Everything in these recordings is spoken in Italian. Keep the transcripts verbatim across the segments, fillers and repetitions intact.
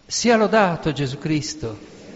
Sia lodato Gesù Cristo.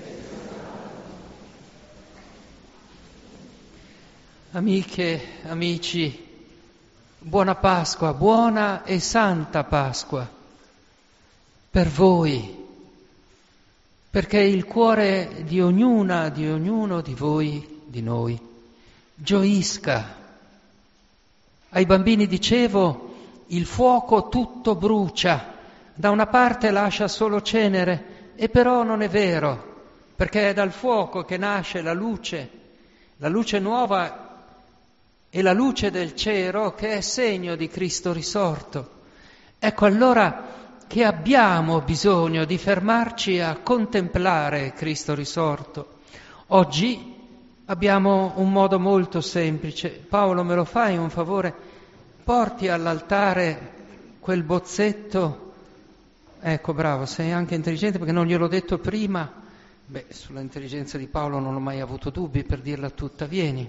Amiche, amici, buona Pasqua, buona e santa Pasqua per voi, perché il cuore di ognuna, di ognuno di voi, di noi, gioisca. Ai bambini dicevo, il fuoco tutto brucia, da una parte lascia solo cenere, e però non è vero, perché è dal fuoco che nasce la luce, la luce nuova e la luce del cero che è segno di Cristo risorto. Ecco allora che abbiamo bisogno di fermarci a contemplare Cristo risorto. Oggi abbiamo un modo molto semplice. Paolo, me lo fai un favore? Porti all'altare quel bozzetto. Ecco, bravo, sei anche intelligente perché non gliel'ho detto prima. Beh, sulla intelligenza di Paolo non ho mai avuto dubbi, per dirla tutta. Vieni.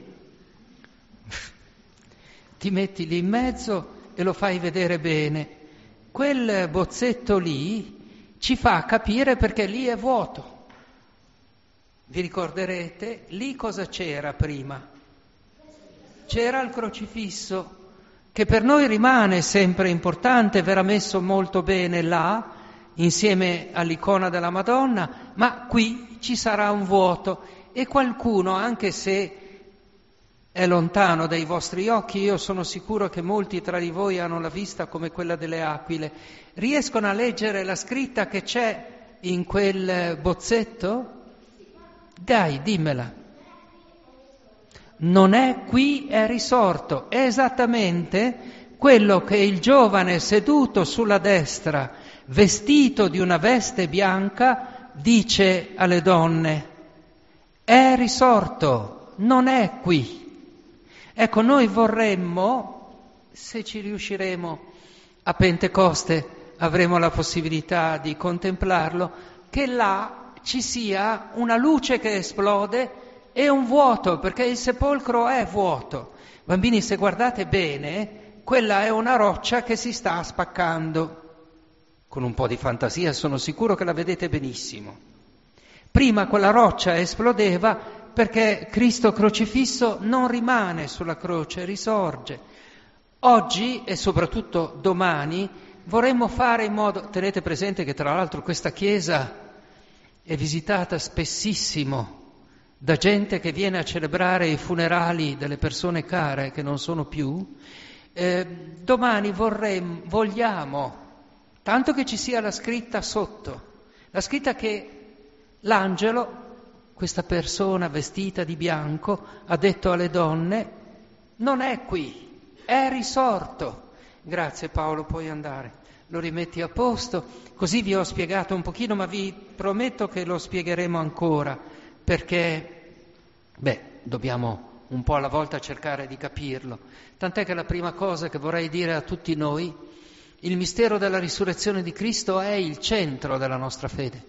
Ti metti lì in mezzo e lo fai vedere bene. Quel bozzetto lì ci fa capire perché lì è vuoto. Vi ricorderete? Lì cosa c'era prima? C'era il crocifisso, che per noi rimane sempre importante, verrà messo molto bene là, insieme all'icona della Madonna, ma qui ci sarà un vuoto e qualcuno, anche se è lontano dai vostri occhi, io sono sicuro che molti tra di voi hanno la vista come quella delle aquile, riescono a leggere la scritta che c'è in quel bozzetto? Dai, dimmela. Non è qui, è risorto. È esattamente quello che il giovane seduto sulla destra, vestito di una veste bianca, dice alle donne: è risorto, non è qui. Ecco, noi vorremmo, se ci riusciremo a Pentecoste, avremo la possibilità di contemplarlo, che là ci sia una luce che esplode e un vuoto, perché il sepolcro è vuoto. Bambini, se guardate bene, quella è una roccia che si sta spaccando. Con un po' di fantasia sono sicuro che la vedete benissimo. Prima quella roccia esplodeva perché Cristo crocifisso non rimane sulla croce, risorge. Oggi e soprattutto domani vorremmo fare in modo... Tenete presente che tra l'altro questa chiesa è visitata spessissimo da gente che viene a celebrare i funerali delle persone care che non sono più. Eh, domani vorremmo, vogliamo, tanto che ci sia la scritta sotto, la scritta che l'angelo, questa persona vestita di bianco, ha detto alle donne: non è qui, è risorto. Grazie Paolo, puoi andare. Lo rimetti a posto, così vi ho spiegato un pochino, ma vi prometto che lo spiegheremo ancora, perché, beh, dobbiamo un po' alla volta cercare di capirlo. Tant'è che la prima cosa che vorrei dire a tutti noi: il mistero della risurrezione di Cristo è il centro della nostra fede.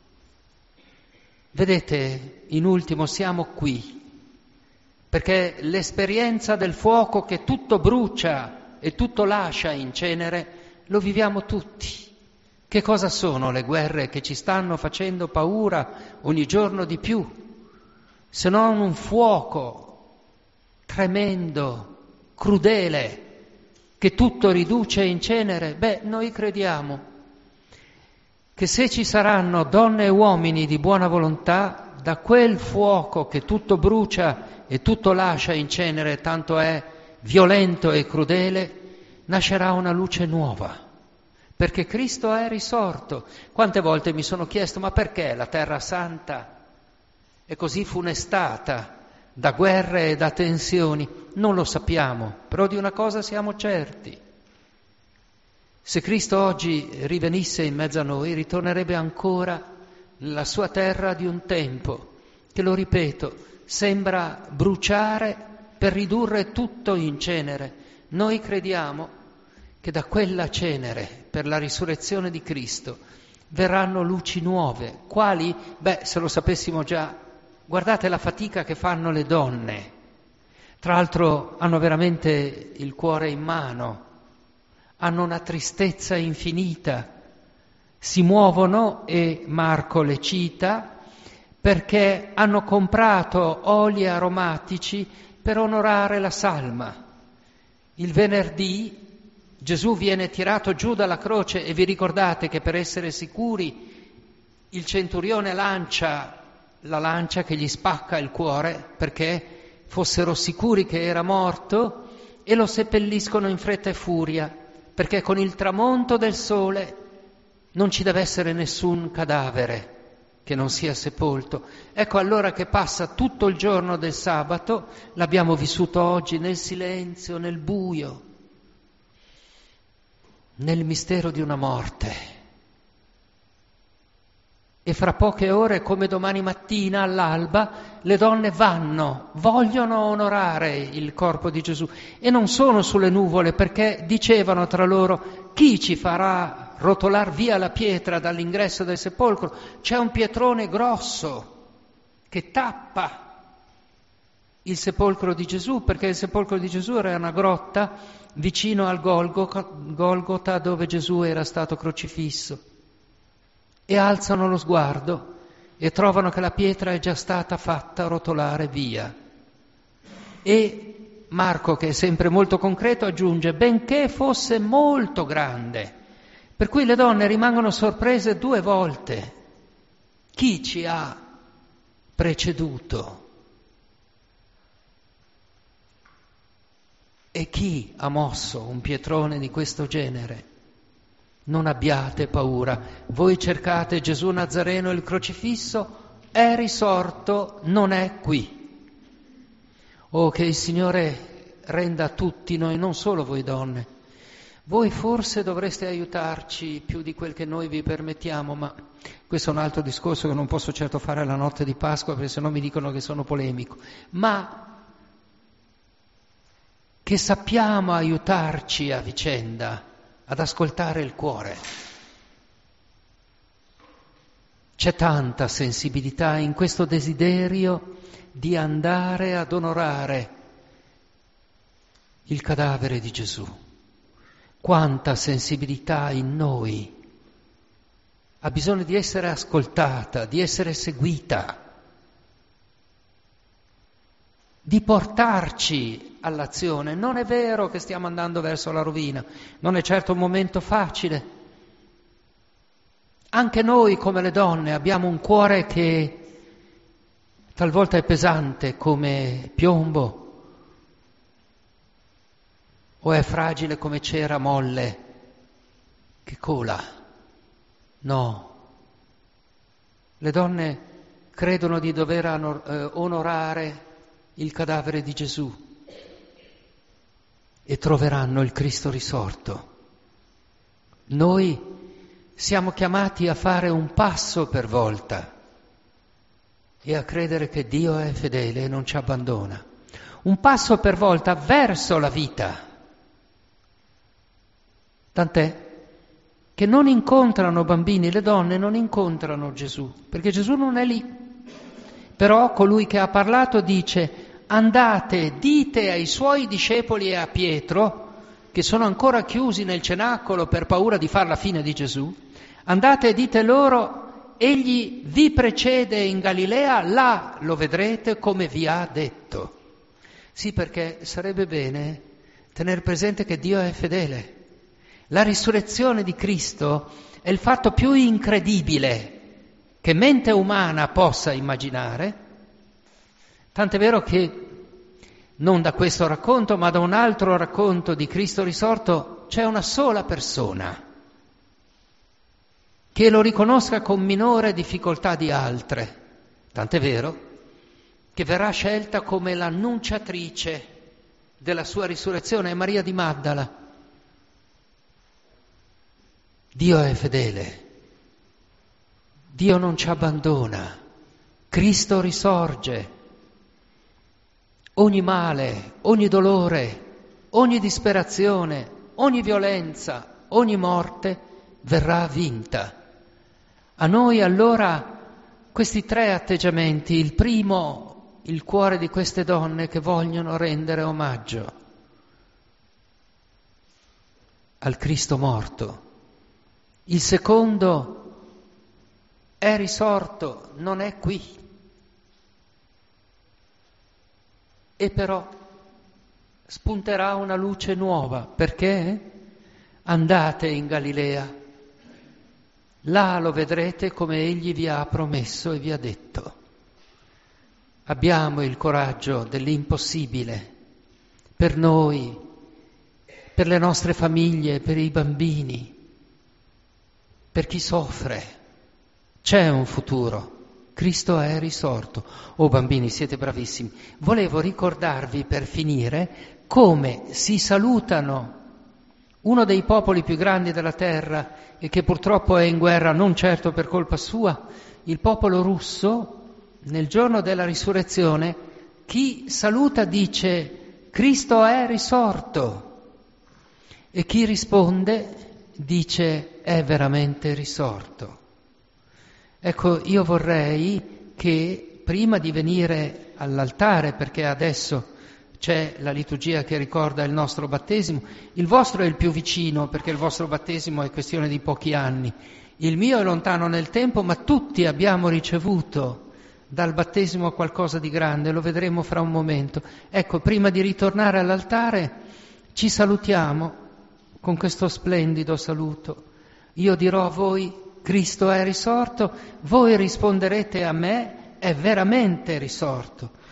Vedete, in ultimo siamo qui, perché l'esperienza del fuoco che tutto brucia e tutto lascia in cenere lo viviamo tutti. Che cosa sono le guerre che ci stanno facendo paura ogni giorno di più, se non un fuoco tremendo, crudele, che tutto riduce in cenere? Beh, noi crediamo che se ci saranno donne e uomini di buona volontà, da quel fuoco che tutto brucia e tutto lascia in cenere, tanto è violento e crudele, nascerà una luce nuova, perché Cristo è risorto. Quante volte mi sono chiesto: ma perché la terra santa è così funestata da guerre e da tensioni? Non lo sappiamo, però di una cosa siamo certi: se Cristo oggi rivenisse in mezzo a noi, ritornerebbe ancora nella sua terra di un tempo, che, lo ripeto, sembra bruciare per ridurre tutto in cenere. Noi crediamo che da quella cenere, per la risurrezione di Cristo, verranno luci nuove. Quali? Beh, se lo sapessimo già, guardate la fatica che fanno le donne. Tra l'altro hanno veramente il cuore in mano, hanno una tristezza infinita, Si muovono, e Marco le cita, perché hanno comprato oli aromatici per onorare la salma. Il venerdì Gesù viene tirato giù dalla croce e vi ricordate che per essere sicuri il centurione lancia la lancia che gli spacca il cuore perché fossero sicuri che era morto, e lo seppelliscono in fretta e furia perché con il tramonto del sole non ci deve essere nessun cadavere che non sia sepolto. Ecco allora che passa tutto il giorno del sabato, l'abbiamo vissuto oggi, nel silenzio, nel buio, nel mistero di una morte. E fra poche ore, come domani mattina all'alba, le donne vanno, vogliono onorare il corpo di Gesù, e non sono sulle nuvole, perché dicevano tra loro: chi ci farà rotolar via la pietra dall'ingresso del sepolcro? C'è un pietrone grosso che tappa il sepolcro di Gesù, perché il sepolcro di Gesù era una grotta vicino al Golgota, dove Gesù era stato crocifisso. E alzano lo sguardo e trovano che la pietra è già stata fatta rotolare via. E Marco, che è sempre molto concreto, aggiunge: benché fosse molto grande. Per cui le donne rimangono sorprese due volte. Chi ci ha preceduto? E chi ha mosso un pietrone di questo genere? Non abbiate paura, voi cercate Gesù Nazareno il crocifisso, è risorto, non è qui. Oh, che il Signore renda a tutti noi, non solo voi donne. Voi forse dovreste aiutarci più di quel che noi vi permettiamo, ma questo è un altro discorso che non posso certo fare la notte di Pasqua, perché sennò mi dicono che sono polemico. Ma che sappiamo aiutarci a vicenda, ad ascoltare il cuore. C'è tanta sensibilità in questo desiderio di andare ad onorare il cadavere di Gesù. Quanta sensibilità in noi ha bisogno di essere ascoltata, di essere seguita, di portarci all'azione. Non è vero che stiamo andando verso la rovina, non è certo un momento facile. Anche noi, come le donne, abbiamo un cuore che talvolta è pesante come piombo, o è fragile come cera molle che cola. No, le donne credono di dover onorare il cadavere di Gesù e troveranno il Cristo risorto. Noi siamo chiamati a fare un passo per volta e a credere che Dio è fedele e non ci abbandona. Un passo per volta verso la vita. Tant'è che non incontrano bambini, le donne non incontrano Gesù, perché Gesù non è lì. Però colui che ha parlato dice: andate, dite ai suoi discepoli e a Pietro, che sono ancora chiusi nel cenacolo per paura di far la fine di Gesù, andate e dite loro: egli vi precede in Galilea, là lo vedrete come vi ha detto. Sì, perché sarebbe bene tenere presente che Dio è fedele. La risurrezione di Cristo è il fatto più incredibile che mente umana possa immaginare. Tant'è vero che non da questo racconto, ma da un altro racconto di Cristo risorto, c'è una sola persona che lo riconosca con minore difficoltà di altre. Tant'è vero che verrà scelta come l'annunciatrice della sua risurrezione, è Maria di Maddala. Dio è fedele, Dio non ci abbandona, Cristo risorge. Ogni male, ogni dolore, ogni disperazione, ogni violenza, ogni morte verrà vinta. A noi allora questi tre atteggiamenti: il primo, il cuore di queste donne che vogliono rendere omaggio al Cristo morto; Il secondo è risorto, non è qui. E però spunterà una luce nuova, perché andate in Galilea, là lo vedrete come egli vi ha promesso e vi ha detto. Abbiamo il coraggio dell'impossibile per noi, per le nostre famiglie, per i bambini, per chi soffre. C'è un futuro. Cristo è risorto. Oh bambini, siete bravissimi. Volevo ricordarvi per finire come si salutano uno dei popoli più grandi della terra e che purtroppo è in guerra, non certo per colpa sua, il popolo russo. Nel giorno della risurrezione, chi saluta dice Cristo è risorto e chi risponde dice è veramente risorto. Ecco, io vorrei che prima di venire all'altare, perché adesso c'è la liturgia che ricorda il nostro battesimo, il vostro è il più vicino perché il vostro battesimo è questione di pochi anni, il mio è lontano nel tempo, ma tutti abbiamo ricevuto dal battesimo qualcosa di grande, lo vedremo fra un momento. Ecco, prima di ritornare all'altare ci salutiamo con questo splendido saluto. Io dirò a voi, Cristo è risorto, voi risponderete a me, è veramente risorto.